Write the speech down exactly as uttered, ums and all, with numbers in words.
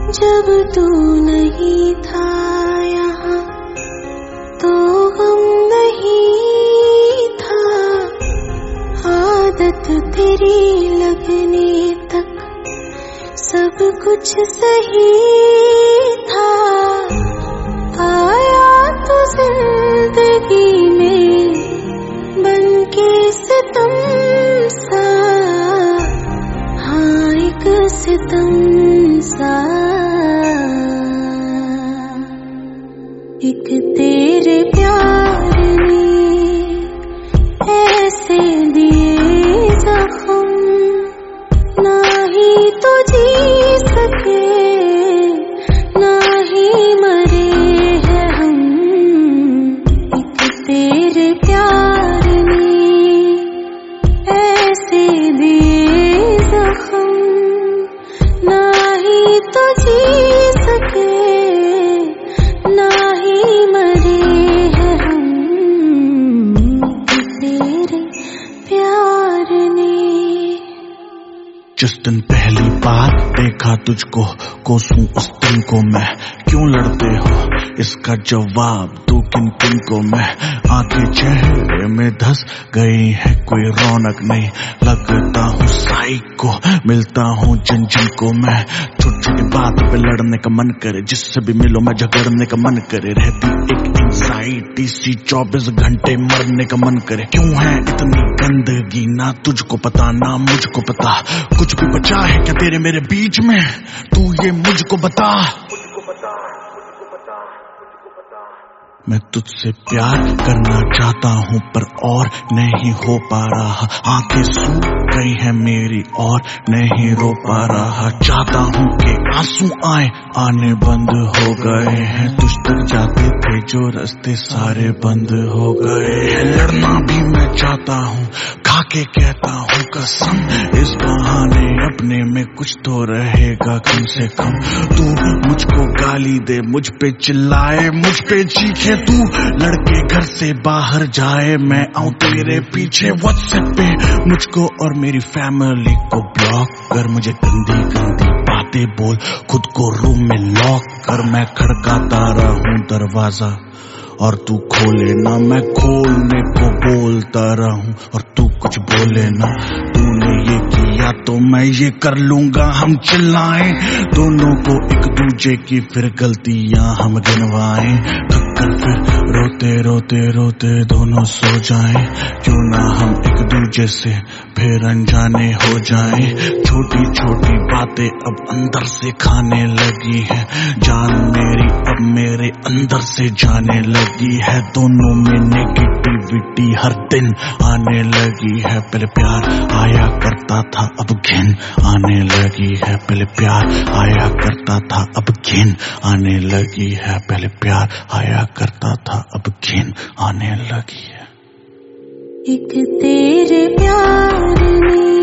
जब तू नहीं था यहाँ तो गम नहीं था, आदत तेरी लगने तक सब कुछ सही था। आया तो जिंदगी में बनके सितम सा, हाँ एक सितम सा। एक तेरे प्यार ने ऐसे दिए जख्म, ना ही तो जी सके ना ही मरे हैं हम। एक तेरे प्यार ने ऐसे दिए जख्म, ना ही तो जी सके ना ही मरे हैं हम। तेरे प्यार ने। जिस दिन पहली बार देखा तुझको, कोसूं उस दिन को मैं, क्यों लड़ते हो इसका जवाब दो किन किन को मैं। आंखें चेहरे में धस गई है, कोई रौनक नहीं, लगता हूँ साइको, मिलता हूँ जिन जिन को मैं। छोटी छोटी बात पे लड़ने का मन करे, जिससे भी मिलो मैं झगड़ने का मन करे। रहती एक एंजाइटी सी चौबीस घंटे, मरने का मन करे। क्यों है इतनी गंदगी, ना तुझको पता ना मुझको पता। कुछ भी बचा है क्या तेरे मेरे बीच में, तू ये मुझको बता। मैं तुझसे प्यार करना चाहता हूँ पर और नहीं हो पा रहा। आंखें सूख गई है मेरी और नहीं रो पा रहा। चाहता हूँ कि आंसू आए, आने बंद हो गए हैं। तुझ तक जाते थे जो रास्ते सारे बंद हो गए हैं। लड़ना भी मैं चाहता हूँ, खा के कहता हूँ कसम, इस बहाने अपने में कुछ तो रहेगा कम से कम। तू मुझको गाली दे, मुझ पे चिल्लाए, मुझ पे चीखे, तू लड़के घर से बाहर जाए, मैं आऊं तेरे पीछे। व्हाट्सएप पे मुझको और मेरी फैमिली को ब्लॉक कर, मुझे गंदी गंदी बातें बोल, खुद को रूम में लॉक कर। मैं खड़काता रहूं दरवाजा और तू खोले ना, मैं खोलने को बोलता रहूं और तू कुछ बोले ना। तूने ये किया तो मैं ये कर लूंगा, हम चिल्लाएं दोनों को एक दूजे की, फिर गलतियां हम गिनवाएं। थककर फिर रोते रोते रोते दोनों सो जाएं। क्यों ना हम एक दूजे से फिर अनजाने हो जाएं। छोटी छोटी बातें अब अंदर से खाने लगी है, जान मेरी अब मेरे अंदर से जाने लगी है। दोनों में नेगेटिविटी हर दिन आने लगी है। पहले प्यार आया करता था अब घिन आने लगी है। पहले प्यार आया करता था अब घिन आने लगी है। पहले प्यार आया करता था अब घिन आने लगी है। एक तेरे प्यार ने